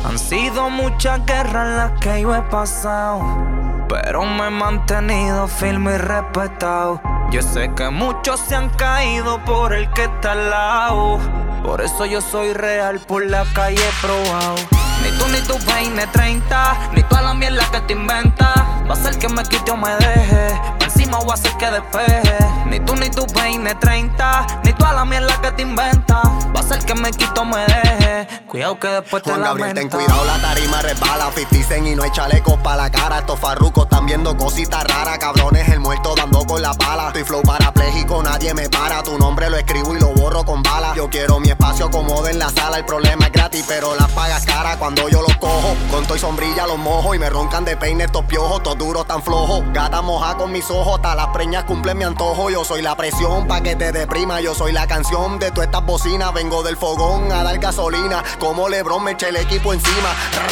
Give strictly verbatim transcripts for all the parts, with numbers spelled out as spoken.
Han sido muchas guerras las que yo he pasado, pero me he mantenido firme y respetado. Yo sé que muchos se han caído por el que está al lado, por eso yo soy real, por la calle he probado. Ni tú ni tu peine treinta, ni toda la mierda que te inventas va a ser que me quite o me deje, por encima voy a hacer que despeje. Ni tú ni tu peine treinta, ni toda la mierda que te inventas va a ser que me quite o me deje. Cuidado que después te Juan Gabriel, lamenta. ten cuidado, la tarima resbala. cincuenta Cent y no hay chalecos pa' la cara. Estos farrucos están viendo cositas raras. Cabrones, el muerto dando con la pala. Estoy flow parapléjico, nadie me para. Tu nombre lo escribo y lo borro con bala. Yo quiero mi espacio cómodo en la sala. El problema es gratis, pero las pagas cara cuando yo los cojo. Con toy sombrilla los mojo y me roncan de peine estos piojos. Todos duros tan flojos. Gata moja con mis ojos. Hasta las preñas cumplen mi antojo. Yo soy la presión pa' que te deprima. Yo soy la canción de todas estas bocinas. Vengo del fogón a dar gasolina. Como LeBron me eché el equipo encima.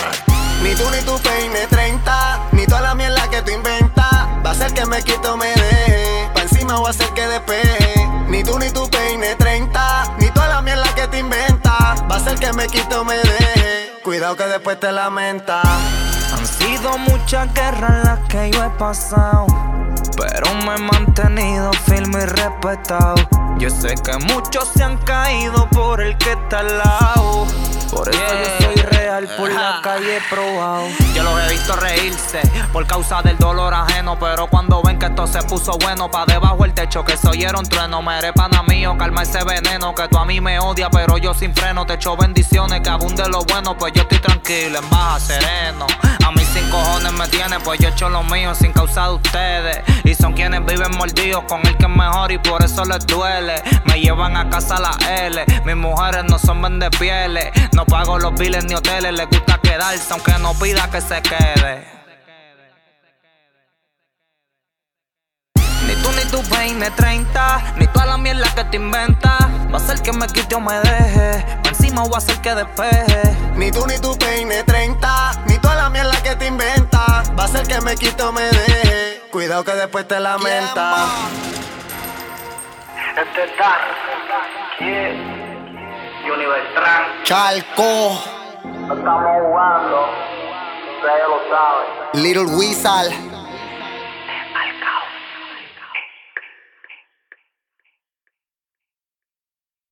Ni tú ni tu peine treinta, ni toda la mierda que tú inventas va a hacer que me quite o me deje, pa' encima voy a hacer que despeje. Ni tú ni tu peine treinta, ni toda la mierda que te inventas va a hacer que me quite o me deje. Cuidado que después te lamenta. Han sido muchas guerras las que yo he pasado, pero me he mantenido firme y respetado. Yo sé que muchos se han caído por el que está al lado, por eso yeah. Yo soy real, por la calle he probado. Yo los he visto reírse por causa del dolor ajeno, pero cuando ven que esto se puso bueno, pa' debajo el techo que se oyeron trueno. Mere pana mío, calma ese veneno, que tú a mí me odias, pero yo sin freno te echo bendiciones, que abunde lo bueno, pues yo estoy tranquilo, en baja, sereno. A mí sin cojones me tiene, pues yo echo lo mío sin causa de ustedes. Y son quienes viven mordidos con el que es mejor y por eso les duele. Me llevan a casa la L, mis mujeres no son vende pieles. No pago los biles ni hoteles, les gusta quedarse aunque no pida que se quede. Ni tú ni tu peine treinta, ni toda la mierda que te inventas va a ser que me quite o me deje, por encima voy a hacer que despeje. Ni tú ni tu peine treinta, ni toda la mierda que te inventas va a ser que me quite o me deje. Cuidado que después te lamenta. Este está, yeah, Univertran. Chalco. No estamos jugando, ustedes lo saben. Little Wizard.